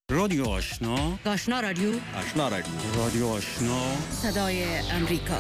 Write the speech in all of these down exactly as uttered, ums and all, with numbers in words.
رادیو آشنا، آشنا رادیو، آشنا رادیو، رادیو آشنا، صدای امریکا.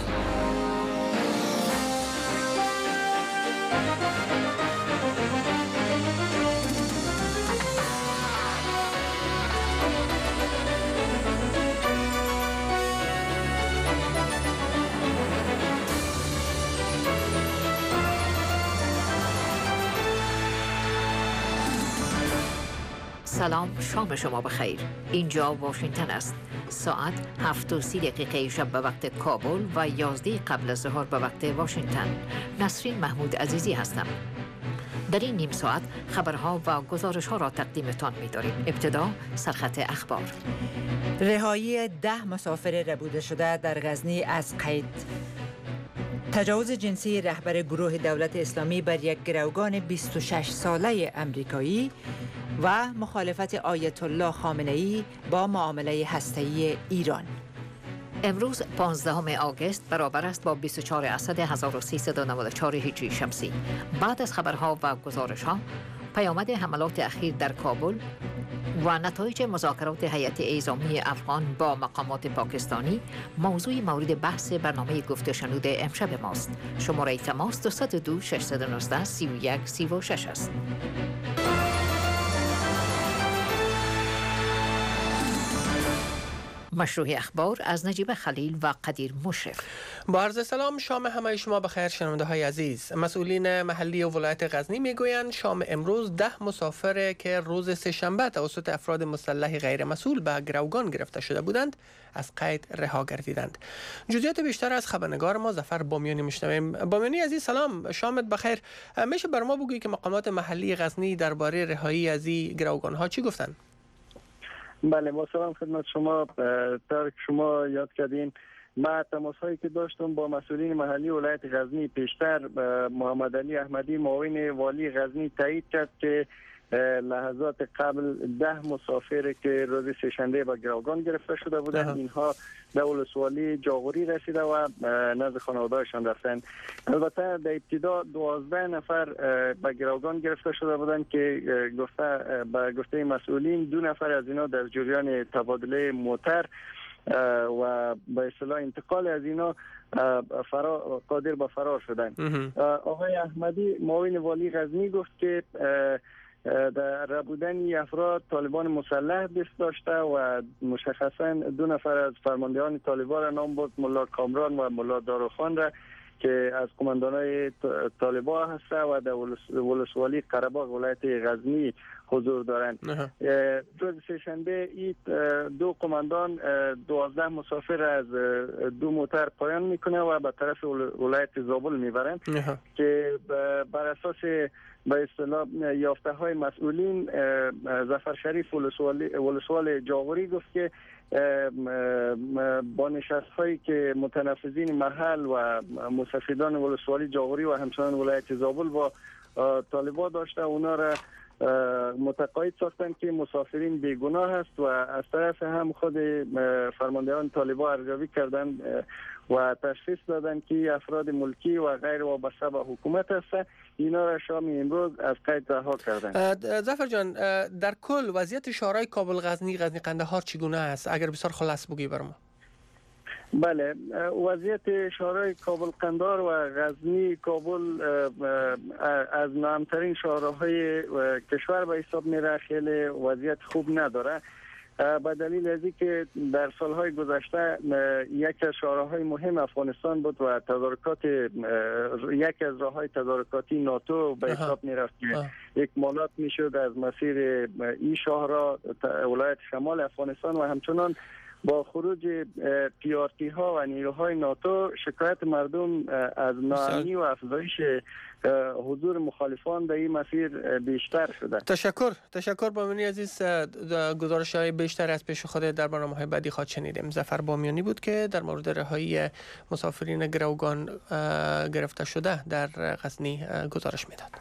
سلام، شام شما بخیر. اینجا واشنگتن است. ساعت هفت و سی دقیقه شب به وقت کابل و یازده قبل از ظهر به وقت واشنگتن. نسرین محمود عزیزی هستم. در این نیم ساعت خبرها و گزارش‌ها را تقدیمتان می‌داریم. ابتدا سرخط اخبار. رهایی ده مسافر ربوده شده در غزنی از قید. تجاوز جنسی رهبر گروه دولت اسلامی بر یک گروگان بیست و شش ساله امریکایی و مخالفت آیت الله خامنه‌ای با معامله هسته‌ای ایران. امروز پانزدهم آگوست برابر است با بیست و چهارم اسد هزار و سیصد و نود و چهار هجری شمسی. بعد از خبرها و گزارش‌ها، پیامد حملات اخیر در کابل و نتایج مذاکرات هیئت اعزامی افغان با مقامات پاکستانی موضوع مورد بحث برنامه گفت و شنود امشب ماست. شماره تماس دو صفر دو شش یک نه سه یک سه شش است. مشروع اخبار از نجیب خلیل و قدیر مشرف. با عرض سلام، شام همه شما بخیر شنونده های عزیز. مسئولین محلی ولایت غزنی میگویند شام امروز ده مسافر که روز سه‌شنبه توسط افراد مسلح غیر مسئول به گروگان گرفته شده بودند از قید رها گردیدند. جزئیات بیشتر از خبرنگار ما ظفر بامیانی میشنویم. بامیانی عزیز سلام، شامت بخیر. میشه بر ما بگویی که مقامات محلی غزنی درباره رهایی از این گروگان ها چی گفتند؟ بله، با سلام خدمت شما. طور که شما یاد کردین، ما تماس هایی که داشتم با مسئولین محلی ولایت غزنی، پیشتر محمد علی احمدی معاون والی غزنی تایید کرد که لحظات قبل ده مسافر که روز سه‌شنبه به گروگان گرفته شده بودند اینها به ولسوالی جاغوری رسیده و نزد خانواده‌شان رفتند. البته در ابتدا دوازده نفر به گروگان گرفته شده بودند که گفته به گفته مسئولین دو نفر از اینا در جریان تبادله موتر و به اصطلاح انتقال از اینا فرار قادر به فرار شدند. آقای احمدی معاون والی غزنی گفت که در ربودن افراد طالبان مسلح دست داشته و مشخصا دو نفر از فرماندهان طالبان را نام برد، ملا کامران و ملا داروخان را که از قماندانای طالبان هسته و در ولسوالی قره‌باغ ولایت غزنی حضور دارند. روز سه‌شنبه این دو قماندان دوازده مسافر از دو موتر پایان میکنه و به طرف ولایت زابل میبرند که بر اساس به اصطلاح یافته های مسئولین، ظفر شریف ولسوال جاغوری گفت که با نشست هایی که متنفذین محل و مستفیدان ولسوالی جاغوری و همچنان ولایت زابل با طالبان داشته، اونا را متقاعد ساختن که مسافرین بیگناه است و از طرف هم خود فرماندهان طالبان ارزیابی کردن و تشخیص دادن که افراد ملکی و غیر وابسته به حکومت هستند. اینا را شام امروز از قید رها کردن. ظفر جان، در کل وضعیت شهرهای کابل، غزنی، غزنی قندهار چگونه است؟ اگر بسیار خلاص بگی برام. بله، وضعیت شهرهای کابل، قندهار و غزنی کابل از نامترین شهرهای کشور به حساب میره. خیلی وضعیت خوب نداره به دلیل از اینکه در سالهای گذشته یک از شهرهای مهم افغانستان بود و تدارکات یک از راههای تدارکاتی ناتو به حساب میرفت که اکمالات میشد از مسیر این شهرها ولایت شمال افغانستان و همچنان با خروج پی آر تی ها و نیروهای ناتو شکایت مردم از ناامنی و افزایش حضور مخالفان در این مسیر بیشتر شده. تشکر تشکر بامیانی عزیز. گزارش های بیشتر از پیش خود در برنامه‌های بعدی خواهد شنیدیم. ظفر بامیانی بود که در مورد رهایی مسافرین گروگان گرفته شده در غزنی گزارش میداد.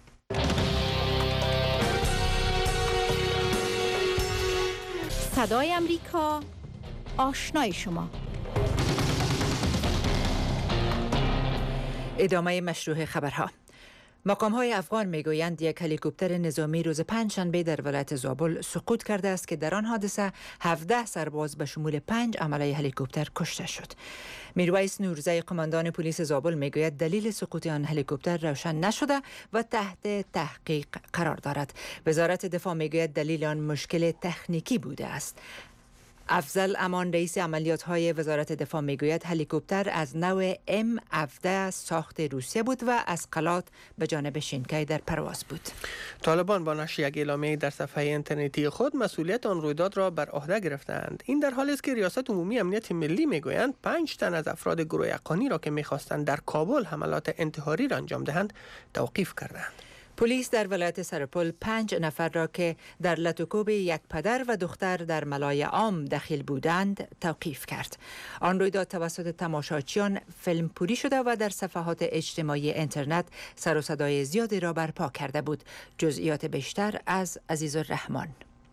صدای امریکا، آشنای شما. ادامه مشروع خبرها. مقام‌های افغان میگویند یک هلیکوپتر نظامی روز پنجشنبه در ولایت زابل سقوط کرده است که در آن حادثه هفده سرباز به شمول پنج عمله هلیکوپتر کشته شد. میرویس نورزی قماندان پلیس زابل میگوید دلیل سقوط آن هلیکوپتر روشن نشده و تحت تحقیق قرار دارد. وزارت دفاع میگوید دلیل آن مشکل تکنیکی بوده است. افضل امان رئیس عملیات های وزارت دفاع میگوید هلیکوپتر از نوع ام هفده ساخت روسیه بود و از قلات به جانب شینکای در پرواز بود. طالبان با نشر یک اعلامیه در صفحه اینترنتی خود مسئولیت آن رویداد را بر عهده گرفتند. این در حالی است که ریاست عمومی امنیت ملی میگویند پنج تن از افراد گروه حقانی را که میخواستند در کابل حملات انتحاری را انجام دهند توقیف کردند. پلیس در ولایت سرپل پنج نفر را که در لطوکوب یک پدر و دختر در ملای عام دخیل بودند توقیف کرد. آن رویداد توسط تماشاچیان فیلم پوری شده و در صفحات اجتماعی اینترنت سر و صدای زیادی را برپا کرده بود. جزئیات بیشتر از عزیز الرحمن.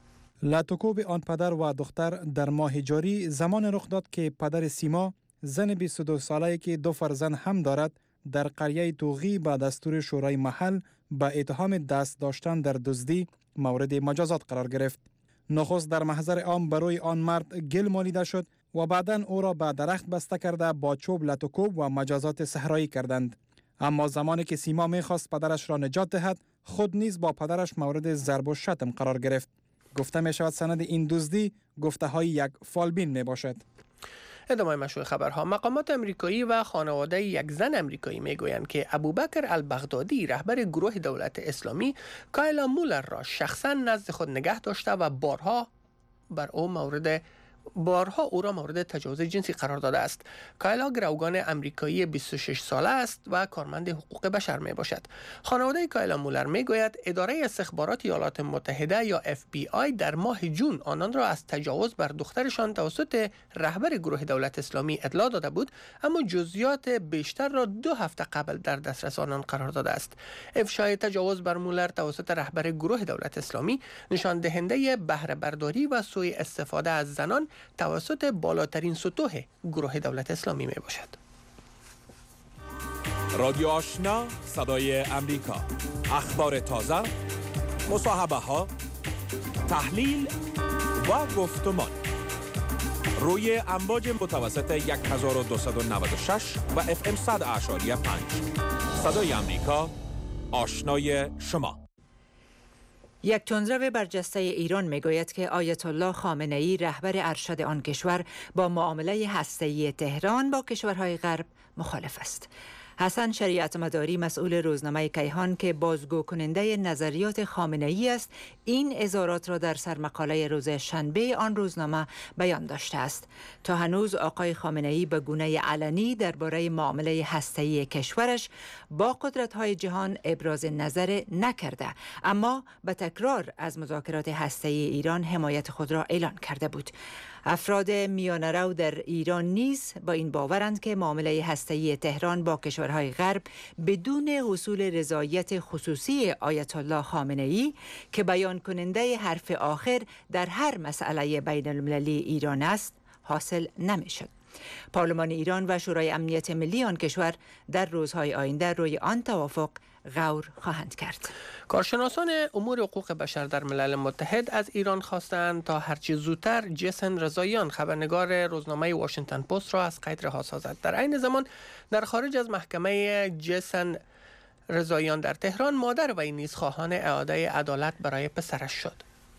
لطوکوب آن پدر و دختر در ماه جاری زمان رخ داد که پدر سیما زن بیست و دو ساله که دو فرزند هم دارد در قریه توغی به دستور شورای محل با اتهام دست داشتن در دزدی مورد مجازات قرار گرفت. نخست در محضر عام برای آن مرد گل مالیده شد و بعداً او را به درخت بسته کرده با چوب لطوکوب و مجازات صحرایی کردند. اما زمانی که سیما می‌خواست پدرش را نجات دهد، خود نیز با پدرش مورد ضرب و شتم قرار گرفت. گفته می شود سند این دزدی گفته های یک فالبین می باشد. ادامه مشروع خبرها. مقامات امریکایی و خانواده یک زن امریکایی میگویند که ابوبکر البغدادی رهبر گروه دولت اسلامی کایلا مولر را شخصا نزد خود نگه داشته و بارها بر او مورد بارها او را مورد تجاوز جنسی قرار داده است. کایلا گروگان امریکایی بیست و شش ساله است و کارمند حقوق بشر می باشد. خانواده کایلا مولر می گوید اداره استخبارات ایالات متحده یا اف بی آی در ماه جون آنان را از تجاوز بر دخترشان توسط رهبر گروه دولت اسلامی اطلاع داده بود، اما جزئیات بیشتر را دو هفته قبل در دسترس آنان قرار داده است. افشای تجاوز بر مولر توسط رهبر گروه دولت اسلامی نشان دهنده بهره برداری و سوء استفاده از زنان توسط بالاترین سطوح گروه دولت اسلامی می باشد. رادیو آشنا، صدای امریکا، اخبار تازه، مصاحبه ها، تحلیل و گفتمان روی امواج متوسط هزار و دویست و نود و شش و اف ام صد اعشاری پنج. صدای امریکا، آشنای شما. یک تندرو برجسته ایران میگوید که آیت الله خامنه ای رهبر ارشد آن کشور با معامله هسته‌ای تهران با کشورهای غرب مخالف است. حسن شریعت مداری مسئول روزنامه کیهان که بازگو کننده نظریات خامنه ای است این اظهارات را در سرمقاله روز شنبه آن روزنامه بیان داشته است. تا هنوز آقای خامنه ای به گونه علنی درباره معامله هسته‌ای کشورش با قدرت‌های جهان ابراز نظر نکرده، اما به تکرار از مذاکرات هسته‌ای ایران حمایت خود را اعلان کرده بود. افراد میانه‌رو در ایران نیز با این باورند که معامله هسته‌ای تهران با کشورهای غرب بدون حصول رضایت خصوصی آیت الله خامنه ای که بیان کننده حرف آخر در هر مسئله بین المللی ایران است حاصل نمی‌شد. پارلمان ایران و شورای امنیت ملی آن کشور در روزهای آینده روی آن توافق غور خواهند کرد. کارشناسان امور حقوق بشر در ملل متحد از ایران خواستند تا هرچه زودتر جیسن رضاییان خبرنگار روزنامه واشنگتن پست را از قید رها سازد. در عین زمان در خارج از محکمه جیسن رضاییان در تهران مادر وی نیز خواهان اعاده عدالت برای پسرش شد.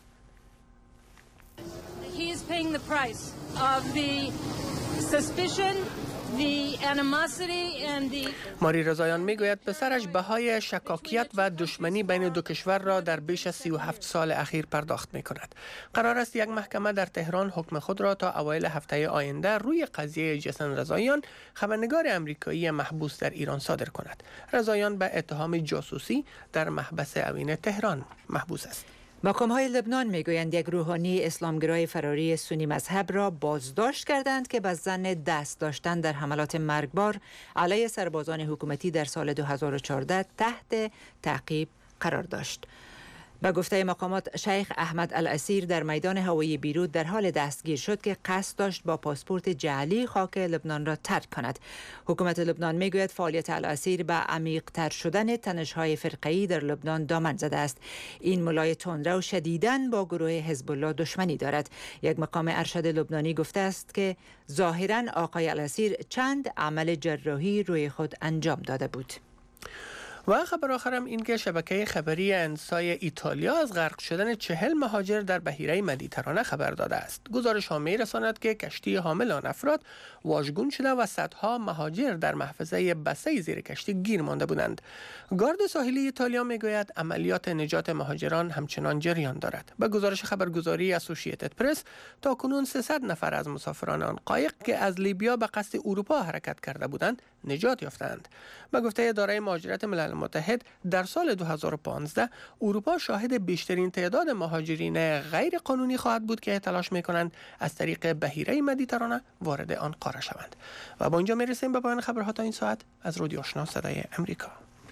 He is paying the price of the suspicion, the animosity and the ماری رضاییان میگوید پسرش بهای شکاکیت و دشمنی بین دو کشور را در بیش از سی و هفت سال اخیر پرداخت می کند. قرار است یک محکمه در تهران حکم خود را تا اوایل هفته آینده روی قضیه جیسن رضاییان خبرنگار امریکایی محبوس در ایران صادر کند. رضاییان به اتهام جاسوسی در محبس اوین تهران محبوس است. مقام‌های لبنان میگویند یک روحانی اسلامگرای فراری سنی مذهب را بازداشت کردند که به ظن دست داشتن در حملات مرگبار علیه سربازان حکومتی در سال دو هزار و چهارده تحت تعقیب قرار داشت. به گفته مقامات شیخ احمد الاسیر در میدان هوایی بیروت در حال دستگیر شد که قصد داشت با پاسپورت جعلی خاک لبنان را ترک کند. حکومت لبنان میگوید فعالیت الاسیر به عمیق‌تر شدن تنش‌های فرقه‌ای در لبنان دامن زده است. این ملای تندرو شدیداً با گروه حزب الله دشمنی دارد. یک مقام ارشد لبنانی گفته است که ظاهراً آقای الاسیر چند عمل جراحی روی خود انجام داده بود. و خبر آخرم این که شبکه خبری انسای ایتالیا از غرق شدن چهل مهاجر در بحیره مدیترانه خبر داده است. گزارش ها می رساند که کشتی حامل آن افراد واژگون شده و صدها مهاجر در محفظه بسته زیر کشتی گیر مانده بودند. گارد ساحلی ایتالیا می گوید عملیات نجات مهاجران همچنان جریان دارد. به گزارش خبرگزاری اسوسییتد پرس تا کنون سیصد نفر از مسافران آن قایق که از لیبیا به قصد اروپا حرکت کرده بودند نجات یافتند. به گفته اداره مهاجرت ملل متحد در سال دو هزار و پانزده اروپا شاهد بیشترین تعداد مهاجرین غیر قانونی خواهد بود که تلاش می‌کنند از طریق بحیره مدیترانه وارد آن قاره شوند. و با اینجا میرسیم به پایان خبرها تا این ساعت از رادیو آشنا صدای امریکا.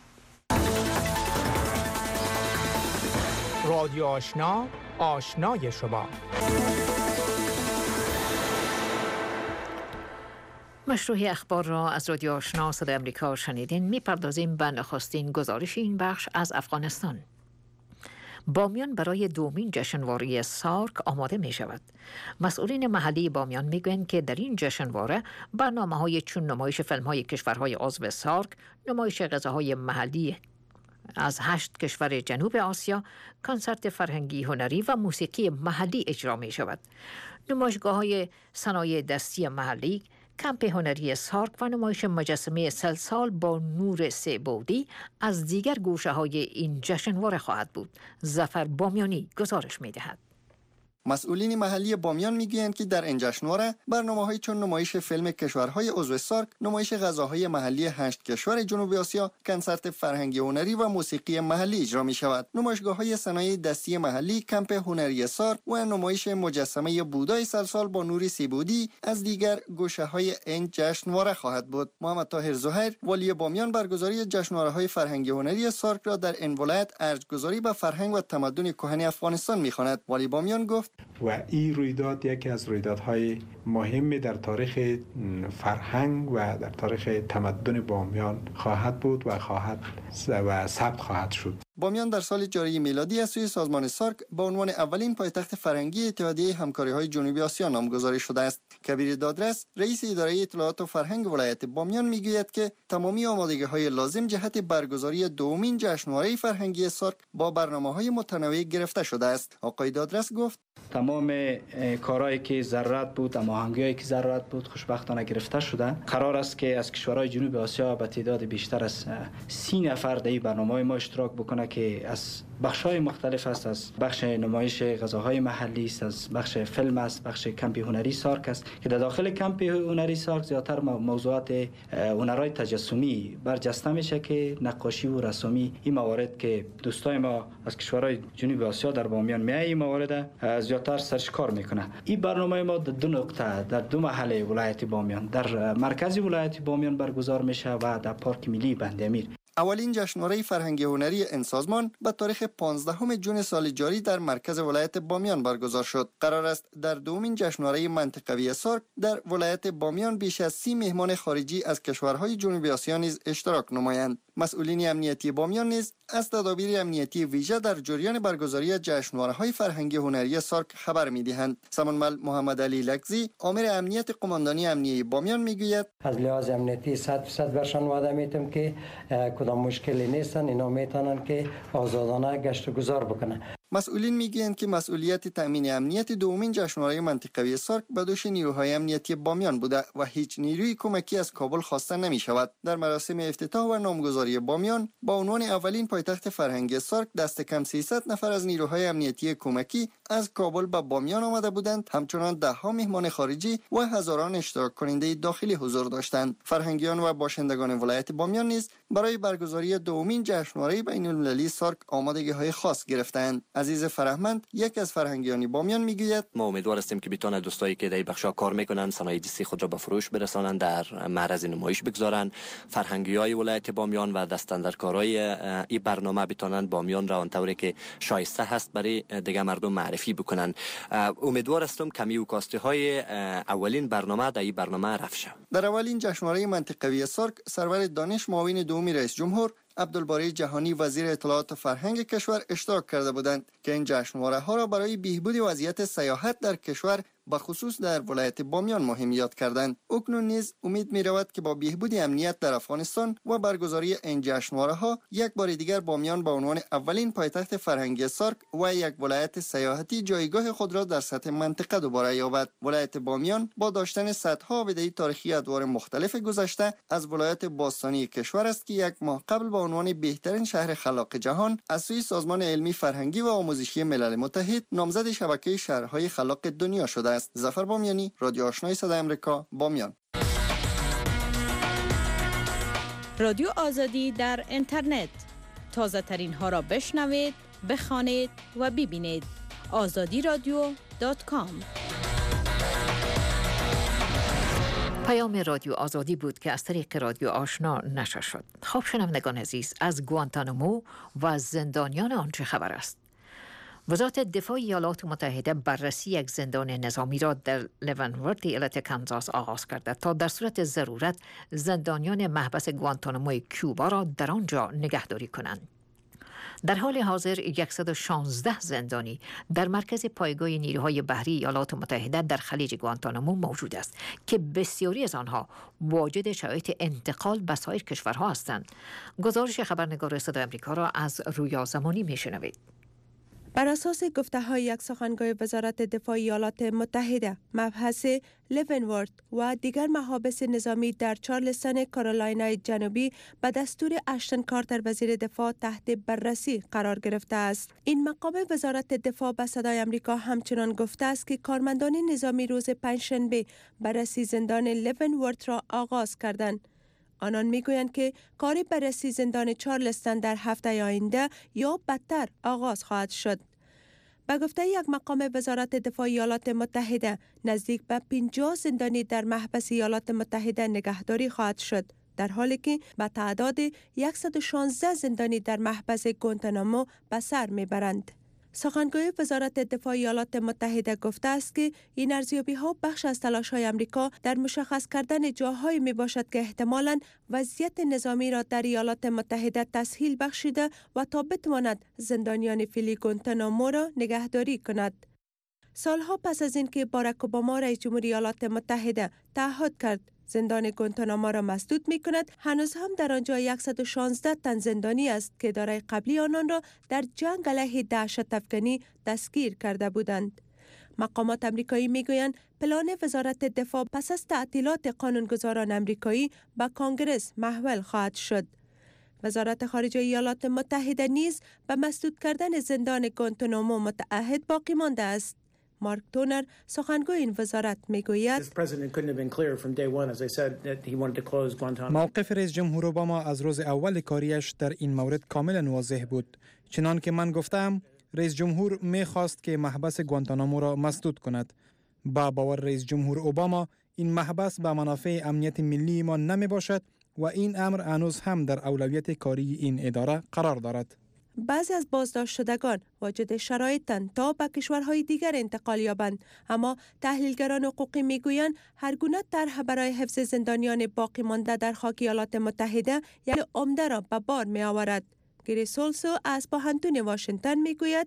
رادیو آشنا، آشنای شما. مشروع اخبار را از رادیو آشنا صدای امریکا شنیدین. میپردازیم به نخستین گزارش این بخش از افغانستان. بامیان برای دومین جشنواره سارک آماده می شود. مسئولین محلی بامیان می گویند که در این جشنواره برنامه های چون نمایش فیلم های کشورهای عضو سارک، نمایش غذاهای محلی از هشت کشور جنوب آسیا، کنسرت فرهنگی هنری و موسیقی محلی اجرا می شود. نمایشگاه های صنایع دستی محلی، کمپ هنری سارک و نمایش مجسمه سلسال با نور سه بعدی از دیگر گوشه های این جشنواره خواهد بود. ظفر بامیانی گزارش می دهد. مسئولین محلی بامیان میگویند که در این جشنواره برنامه‌های چون نمایش فیلم کشورهای عضو سارک، نمایش غذاهای محلی هشت کشور جنوب آسیا، کنسرت فرهنگی هنری و موسیقی محلی اجرا می شود. نمایشگاه‌های صنایع دستی محلی، کمپ هنری سارک و نمایش مجسمه بودای سلسال با نور سیبودی از دیگر گوشه‌های این جشنواره خواهد بود. محمد طاهر زهیر، والی بامیان، برگزاری جشنواره‌های فرهنگی هنری سارک را در این ولایت ارجگذاری به فرهنگ و تمدن کهن افغانستان می‌خواند. والی بامیان گفت و این رویداد یکی از رویدادهای مهمی در تاریخ فرهنگ و در تاریخ تمدن بامیان خواهد بود و خواهد و ثبت خواهد شد. بامیان در سال جاری میلادی از سوی سازمان سارک به عنوان اولین پایتخت فرهنگی اتحادیه همکاری‌های جنوبی آسیا نامگذاری شده است. کبیر دادرس، رئیس اداره اطلاعات و فرهنگ ولایت بامیان میگوید که تمامی آمادگی‌های لازم جهت برگزاری دومین جشنواره فرهنگی سارک با برنامه‌های متنوع گرفته شده است. آقای دادرس گفت تمام کارهایی که ضرورت بود، هماهنگی‌هایی که ضرورت بود خوشبختانه گرفته شده. قرار است که از کشورهای جنوب آسیا به تعداد بیشتر از سی نفر در این برنامه‌های ما اشتراک بکنه که از بخش‌های مختلف است. از بخش نمایش غذاهای محلی است، از بخش فیلم است، بخش کمپ هنری سارک است که در داخل کمپ هنری سارک زیادتر موضوعات هنرهای تجسمی برجسته میشه که نقاشی و رسومی، این موارد که دوستای ما از کشورهای جنوب آسیا در بامیان میای این موارد زیادتر سرش کار میکنه. این برنامه ما در دو نقطه در دو محله ولایت بامیان، در مرکز ولایت بامیان برگزار میشه و در پارک ملی بند امیر. اولین جشنواره فرهنگی هنری این سازمان به تاریخ پانزدهم ژوئن سال جاری در مرکز ولایت بامیان برگزار شد. قرار است در دومین جشنواره منطقوی سارک در ولایت بامیان بیش از سی مهمان خارجی از کشورهای جنوبی آسیا نیز اشتراک نمایند. مسئولین امنیتی بامیان نیز از تدابیر امنیتی ویژه در جریان برگزاری جشنواره‌های فرهنگی هنری سارک خبر می‌دهند. سمنمل محمد علی لکزی، آمر امنیت قماندانی امنیتی بامیان میگوید از لحاظ امنیتی صد درصد برشان وعده میتم که کدام مشکلی نیستن، اینا میتونن که آزادانه گشت و گذار بکنن. مسئولین میگویند که مسئولیت تامین امنیت دومین جشنواره منطقوی سارک به دوش نیروهای امنیتی بامیان بوده و هیچ نیروی کمکی از کابل خواسته نمی شود. در مراسم افتتاح و نامگذاری بامیان با عنوان اولین پایتخت فرهنگی سارک دست کم سیصد نفر از نیروهای امنیتی کمکی از کابل به بامیان آمده بودند. همچنان ده ها مهمان خارجی و هزاران اشتراک کننده داخلی حضور داشتند. فرهنگیان و باشندگان ولایت بامیان نیز برای برگزاری دومین جشنواره بین‌المللی سارک آمادگی‌های خاص گرفتند. عزیز فرهمند یک از فرهنگیان بامیان میگوید ما امیدوار هستیم که بتونه دوستایی که در بخشا کار میکنن صنایع دستی خود را به فروش برسانند، در معرض نمایش بگذارند، فرهنگی‌های ولایت بامیان و دستاندرکارای این برنامه بتونن بامیان را آنطوری که شایسته هست برای دیگه مردم معرفی بکنن. امیدوار هستم کمی و کاستی های اولین برنامه در این برنامه رفشه. در اولین جشنواره منطقوی سارک سرور دانش معاون دومی رئیس جمهور عبدالباری جهانی وزیر اطلاعات و فرهنگ کشور اشتراک کرده بودند که این جشنواره ها را برای بهبود وضعیت سیاحت در کشور به خصوص در ولایت بامیان مهمیت کردند. اکنون نیز امید می رود که با بهبود امنیت در افغانستان و برگزاری این جشنواره ها یک بار دیگر بامیان به عنوان اولین پایتخت فرهنگی سارک و یک ولایت سیاحتی جایگاه خود را در سطح منطقه دوباره یابد. ولایت بامیان با داشتن صدها آبدهی تاریخی ادوار مختلف گذشته از ولایت باستانی کشور است که یک ماه قبل با عنوان بهترین شهر خلاق جهان از سوی سازمان علمی فرهنگی و آموزشی ملل متحد نامزد شبکه شهرهای خلاق دنیا شده است. ظفر بامیانی، رادیو آشنای صدای آمریکا، بامیان. رادیو آزادی در اینترنت. تازه ترین ها را بشنوید، بخوانید و ببینید. آزادی رادیو دات کام. پیام رادیو آزادی بود که از طریق رادیو آشنا نشر شد. خب شنوندگان عزیز، از گوانتانامو و از زندانیان آن چه خبر است؟ وزارت دفاع ایالات متحده بررسی یک زندان نظامی را در لیونورت ایالت کانزاس آغاز کرده تا در صورت ضرورت زندانیان محبس گوانتاناموی کیوبا را در آنجا نگهداری کنند. در حال حاضر صد و شانزده زندانی در مرکز پایگاه نیروهای بحری ایالات متحده در خلیج گوانتانامو موجود است که بسیاری از آنها واجد شرایط انتقال به سایر کشورها هستند. گزارش خبرنگار صدای آمریکا را از رویا زمانی میشنوید. بر اساس گفته‌های یک سخنگوی وزارت دفاع ایالات متحده، مبحث لیونورت و دیگر محابس نظامی در چارلستون کارولینای جنوبی به دستور اشتن کارتر وزیر دفاع تحت بررسی قرار گرفته است. این مقام وزارت دفاع به صدای آمریکا همچنان گفته است که کارمندان نظامی روز پنجشنبه بررسی زندان لیونورت را آغاز کردند. آنان میگویند که کار بررسی زندان چارلستون در هفته آینده یا بدتر آغاز خواهد شد. به گفته یک مقام وزارت دفاع ایالات متحده، نزدیک به پنجاه زندانی در محبس ایالات متحده نگهداری خواهد شد، در حالی که به تعداد صد و شانزده زندانی در محبس گوانتانامو به سر میبرند. سخنگوی وزارت دفاع ایالات متحده گفته است که این ارزیابی ها بخش از تلاش های آمریکا در مشخص کردن جاهایی می باشد که احتمالاً وضعیت نظامی را در ایالات متحده تسهیل بخشیده و تا بتواند زندانیان فعلی گوانتانامو را نگهداری کند. سالها پس از اینکه باراک اوباما رئیس جمهور ایالات متحده تعهد کرد زندان گوانتانامو را مسدود می کند، هنوز هم در آنجا صد و شانزده تن زندانی است که دارای قبلی آنان را در جنگ علیه دهشت افکنی دستگیر کرده بودند. مقامات امریکایی می گویند پلان وزارت دفاع پس از تعطیلات قانونگذاران امریکایی به کانگرس محول خواهد شد. وزارت خارجه ایالات متحده نیز به مسدود کردن زندان گوانتانامو متعهد باقی مانده است. مارک تونر سخنگوی این وزارت میگوید موقف رئیس جمهور اوباما از روز اول کاریش در این مورد کاملا واضح بود. چنان که من گفتم، رئیس جمهور میخواست که محبس گوانتانامو را مسدود کند. با باور رئیس جمهور اوباما این محبس به منافع امنیت ملی ما نمی باشد و این امر هنوز هم در اولویت کاری این اداره قرار دارد. بعضی از بازداشت شدگان واجد شرایطند تا به کشورهای دیگر انتقال یابند، اما تحلیلگران حقوقی میگویند هر گونه طرح برای حفظ زندانیان باقی مانده در خاک ایالات متحده یک عمده را به بار می آورد. گری سولسو از پوهنتون واشنگتن میگوید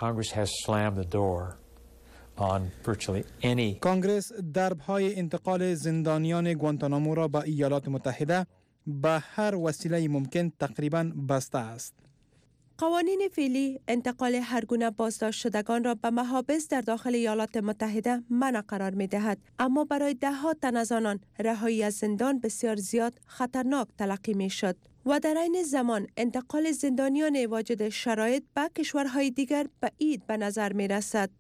کانگرس درب‌های انتقال زندانیان گوانتانامو را به ایالات متحده به هر وسیله ممکن تقریباً بسته است. قوانین فعلی انتقال هر گونه بازداشت شدگان را به محابس در داخل ایالات متحده منع قرار می دهد، اما برای ده ها تن از آنان رهایی از زندان بسیار زیاد خطرناک تلقی می شد و در عین زمان انتقال زندانیان واجد شرایط به کشورهای دیگر بعید به نظر می رسد.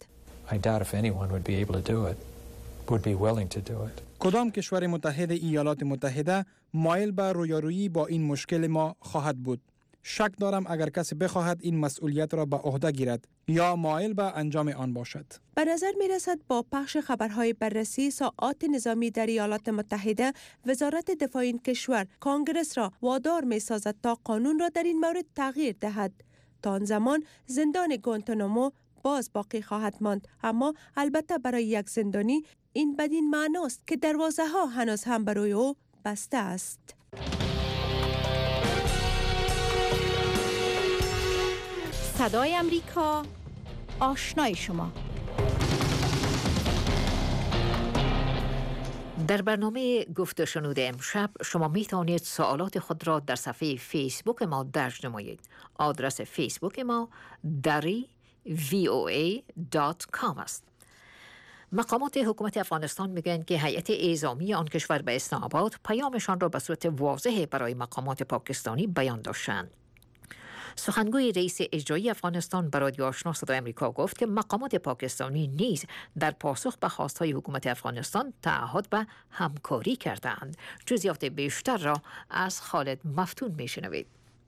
کدام کشور متحد ایالات متحده مایل به رویارویی با این مشکل ما خواهد بود. شک دارم اگر کسی بخواهد این مسئولیت را به عهده گیرد یا مایل به انجام آن باشد. به نظر می رسد با پخش خبرهای بررسی ساعات نظامی در ایالات متحده، وزارت دفاع این کشور کانگرس را وادار می سازد تا قانون را در این مورد تغییر دهد. تا آن زمان زندان گوانتانامو باز باقی خواهد ماند، اما البته برای یک زندانی این بدین معناست که دروازه ها هنوز هم برای او بسته است. صدای امریکا، آشنای شما. در برنامه گفت و شنود امشب شما می توانید سوالات خود را در صفحه فیسبوک ما درج نمایید. آدرس فیسبوک ما دری وی او ای دات کام است. مقامات حکومت افغانستان میگویند که هیئت اعزامی آن کشور به اسلام آباد پیامشان را به صورت واضح برای مقامات پاکستانی بیان داشتند. سخنگوی رئیس اجرایی افغانستان به رادیو آشنا صدای امریکا گفت که مقامات پاکستانی نیز در پاسخ به خواستهای حکومت افغانستان تعهد به همکاری کردند. جزئیات بیشتر را از خالد مفتون میشنوید.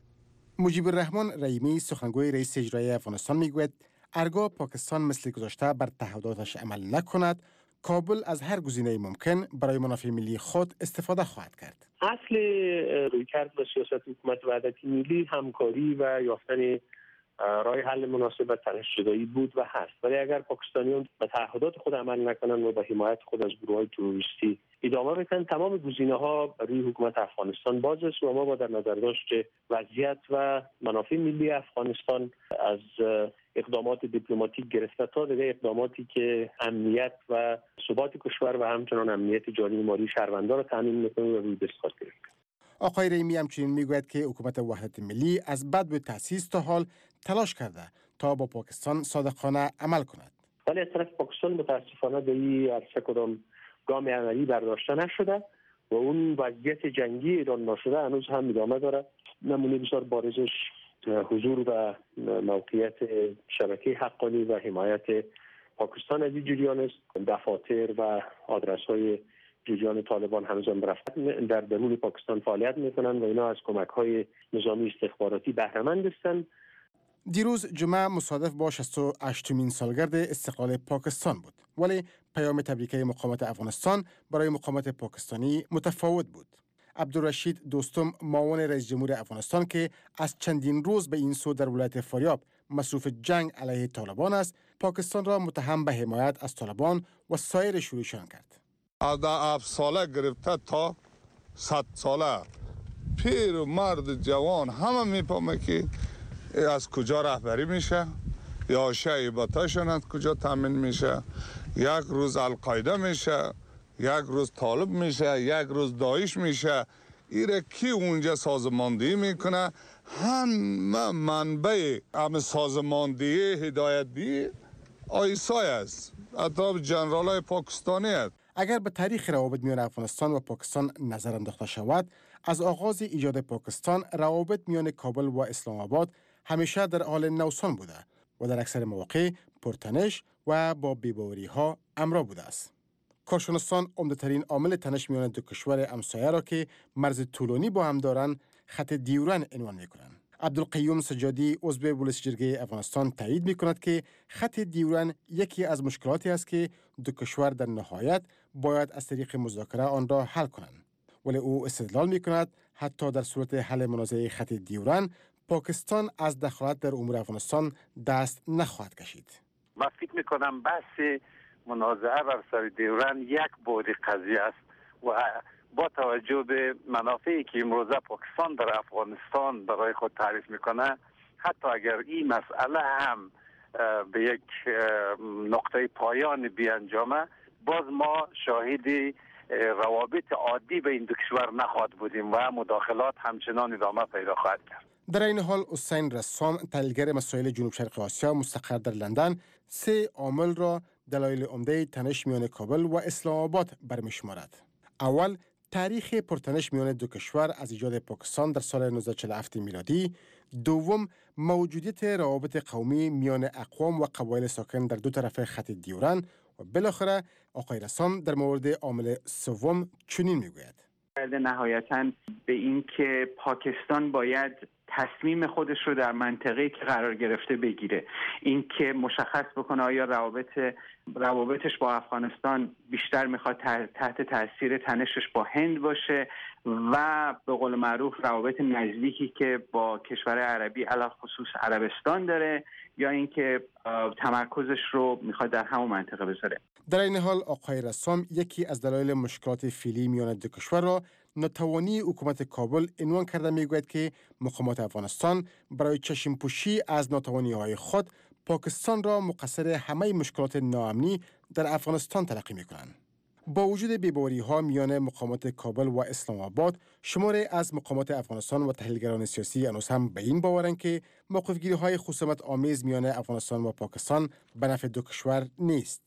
مجیب الرحمن رحیمی سخنگوی رئیس اجرایی افغانستان میگوید هرگاه پاکستان مثل گذشته بر تعهداتش عمل نکند، کابل از هر گزینه ممکن برای منافع ملی خود استفاده خواهد کرد. اصل رویکرد و سیاست حکومت وحدتی ملی همکاری و یافتن راه حل مناسب و تنش‌زدایی بود و هست. ولی اگر پاکستانیان به تعهدات خود عمل نکنند و به حمایت خود از گروه‌های تروریستی ادامه بدهند، تمام گزینه‌ها روی حکومت افغانستان باز است و ما با در نظر داشت وضعیت و منافع ملی افغانستان از اقدامات دیپلماتیک گرفته تا دیگر اقداماتی که امنیت و ثبات کشور و همچنان امنیت جانی مالی شهروندان را تامین می‌کنه و روی دست خواهد گرفت. آقای رحیمی همچنین میگوید که حکومت وحدت ملی از بعد به تأسیس تا حال تلاش کرده تا با پاکستان صادقانه عمل کند. ولی از طرف پاکستان متاسفانه در این عرصه کدام گام عملی برداشته نشده و اون وضعیت جنگی ایران ناشده هنوز هم ادامه داره. نمونه بسیار بارزش حضور و موقعیت شبکه حقانی و حمایت پاکستان از این جریان است. دفاتر و آدرس‌های جریان طالبان هنوز هم رفتن در درون پاکستان فعالیت میکنند و اینا از کمک‌های نظامی استخباراتی بهره‌مند هستند. دیروز جمعه مصادف با شصت و هشتمین سالگرد استقلال پاکستان بود، ولی پیام تبریکه مقاومت افغانستان برای مقاومت پاکستانی متفاوت بود. عبدالرشید دوستم، معاون رئیس جمهور افغانستان که از چندین روز به این سو در ولایت فاریاب مصروف جنگ علیه طالبان است، پاکستان را متهم به حمایت از طالبان و سایر شورشیان کرد. از هفت ساله گرفته تا صد ساله پیر و مرد جوان همه میفهمه که از کجا رهبری میشه یا شایباتاشون از کجا تامین میشه. یک روز القاعده میشه، یک روز طالب میشه، یک روز داعش میشه. ایره کی اونجا سازماندهی میکنه؟ همه منبع هم سازماندهی هدایتی آیسای است، حتی جنرال های پاکستانی است. اگر به تاریخ روابط میان افغانستان و پاکستان نظر انداخته شود، از آغاز ایجاد پاکستان روابط میان کابل و اسلام آباد همیشه در حال نوسان بوده و در اکثر مواقع پرتنش و با بی‌باوری ها همراه بوده است. کارشناسان عمده‌ترین عامل تنش میان دو کشور همسایه را که مرز طولانی با هم دارند خط دیورن عنوان میکنند. عبدالقیوم سجادی عضو بولس جرگه افغانستان تایید میکند که خط دیورن یکی از مشکلاتی است که دو کشور در نهایت باید از طریق مذاکره آن را حل کنند. ولی او استدلال میکند حتی در صورت حل منازعه خط دیورن پاکستان از دخالت در امور افغانستان دست نخواهد کشید. من فکر میکنم بحث منازعه بر سر دیورن یک بعد قضیه است و با توجه به منافعی که امروزه پاکستان در افغانستان برای خود تعریف میکنه، حتی اگر این مسئله هم به یک نقطه پایان بیانجامه، باز ما شاهد روابط عادی به این دو کشور نخواهد بودیم و مداخلات همچنان ادامه پیدا خواهد کرد. در این حال حسین رسام، تحلیلگر مسائل جنوب شرق آسیا مستقر در لندن، سه عامل را دلایل عمده تنش میان کابل و اسلام آباد برمی‌شمارد. اول، تاریخ پرتنش میان دو کشور از ایجاد پاکستان در سال نوزده چهل و هفت میلادی. دوم، موجودیت روابط قومی میان اقوام و قبایل ساکن در دو طرف خط دیورن. و بالاخره آقای رسام در مورد عامل سوم چنین میگوید: نهایتاً به این که پاکستان باید تصمیم خودش رو در منطقه‌ای که قرار گرفته بگیره. این که مشخص بکنه آیا روابط روابطش با افغانستان بیشتر میخواد تحت تاثیر تنشش با هند باشه و به قول معروف روابط نزدیکی که با کشور عربی علاوه خصوص عربستان داره، یا اینکه تمرکزش رو میخواد در همون منطقه بذاره. در این حال آقای رسام یکی از دلایل مشکلات فعلی میان دو کشور را ناتوانی حکومت کابل عنوان کرده میگوید که مقامات افغانستان برای چشم پوشی از ناتوانی‌های خود پاکستان را مقصر همه مشکلات ناامنی در افغانستان تلقی میکنند. با وجود بی‌باوری‌ها میان مقامات کابل و اسلام آباد، شماری از مقامات افغانستان و تحلیلگران سیاسی هنوز هم به این باورند که موقف‌گیری‌های خصومت آمیز میان افغانستان و پاکستان به نفع دو کشور نیست.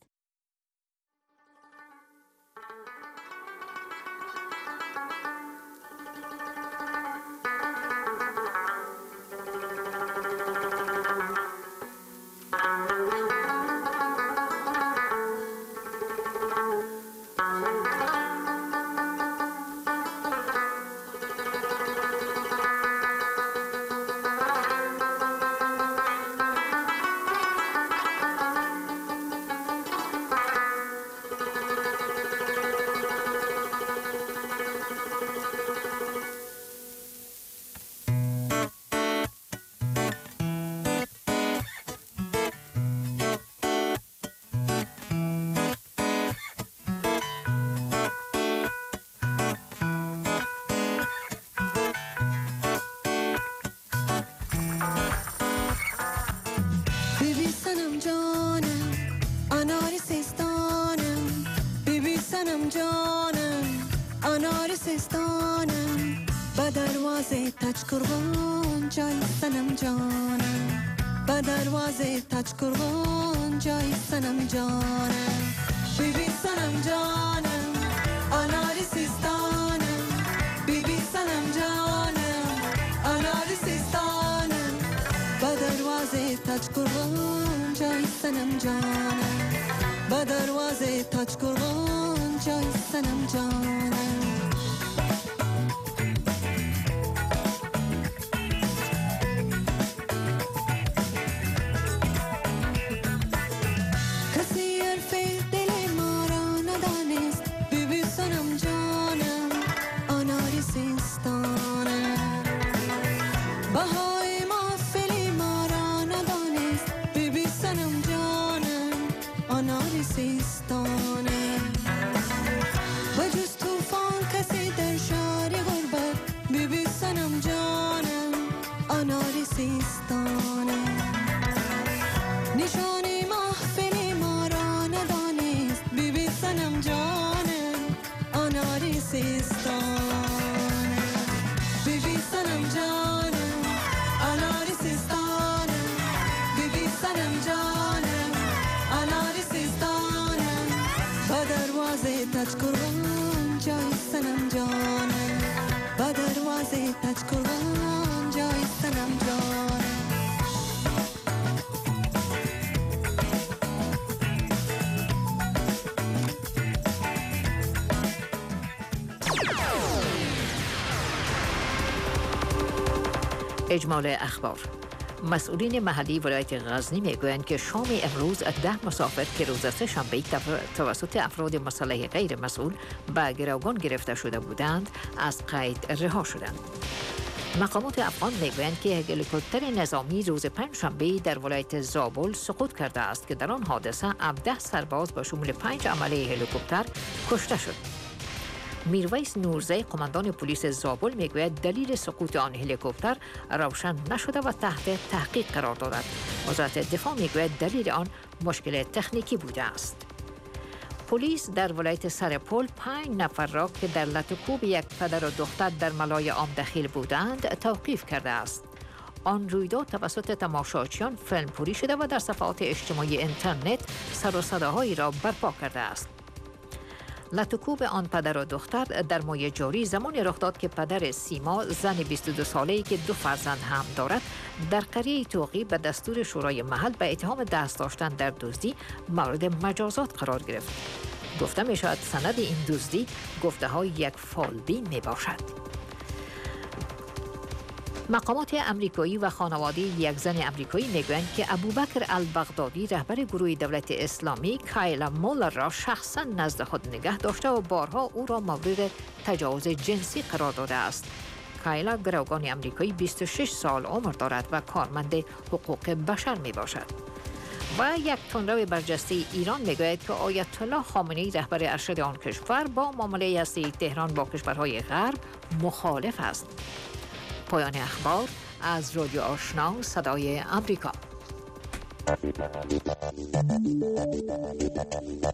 اجمال اخبار. مسئولین محلی ولایت غزنی میگویند که شام امروز ده مسافر که روز سه‌شنبه توسط افراد مسلح غیر مسئول به گروگان گرفته شده بودند از قید رها شدند. مقامات افغان میگویند که هلیکوپتر نظامی روز پنجشنبه در ولایت زابل سقوط کرده است که در آن حادثه هفده سرباز به شمول پنج عمله هلیکوپتر کشته شد. میرویس نورزی قماندان پلیس زابل میگوید دلیل سقوط آن هلیکوپتر روشن نشده و تحت تحقیق قرار دارد. وزارت دفاع میگوید دلیل آن مشکل تکنیکی بوده است. پلیس در ولایت سرپل پنج نفر را که در لطوکوب یک پدر و دختر در ملای عام دخیل بودند توقیف کرده است. آن رویداد توسط تماشاچیان فیلم پوری شده و در صفحات اجتماعی اینترنت سر و صداهایی را برپا کرده است. لطوکوب آن پدر و دختر در ماه جاری زمانی رخ داد که پدر سیما زن بیست و دو ساله‌ای که دو فرزند هم دارد در قریه توقی به دستور شورای محل به اتهام دست داشتن در دزدی مورد مجازات قرار گرفت. گفته می شود سند این دزدی گفته های یک فالبین می باشد. مقامات امریکایی و خانواده یک زن امریکایی میگویند که ابوبکر البغدادی رهبر گروه دولت اسلامی کایلا مولر را شخصا نزد خود نگه داشته و بارها او را مورد تجاوز جنسی قرار داده است. کایلا گروگان امریکایی بیست و شش سال عمر دارد و کارمند حقوق بشر می باشد. و یک تندرو برجسته ایران میگوید که آیت الله خامنه‌ای رهبر ارشد آن کشور با معامله هسته‌ای تهران با کشورهای غرب مخالف است. پایان اخبار از رادیو آشنا صدای امریکا.